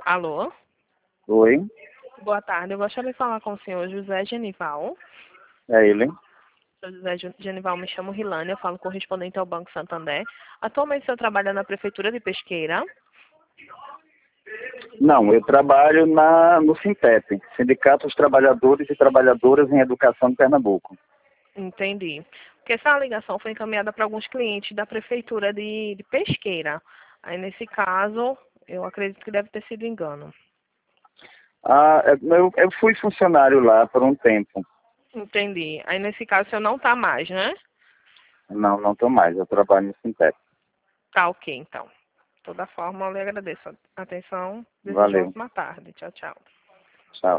Alô? Oi, Boa tarde. Eu gostaria de falar com o senhor José Genival. é ele. Senhor José Genival, me chamo Rilane, eu falo correspondente ao Banco Santander. Atualmente o senhor trabalha na Prefeitura de Pesqueira. Não, eu trabalho no Sintep, Sindicato dos Trabalhadores e Trabalhadoras em Educação de Pernambuco. Entendi. Porque essa ligação foi encaminhada para alguns clientes da Prefeitura de Pesqueira. Aí, nesse caso, eu acredito que deve ter sido engano. Eu fui funcionário lá por um tempo. Entendi. Aí, nesse caso, o senhor não está mais, né? Não estou mais, eu trabalho no Sintep. Tá ok, então. De toda forma, eu lhe agradeço a atenção. Desejo uma Valeu, ótima tarde. Tchau, tchau. tchau.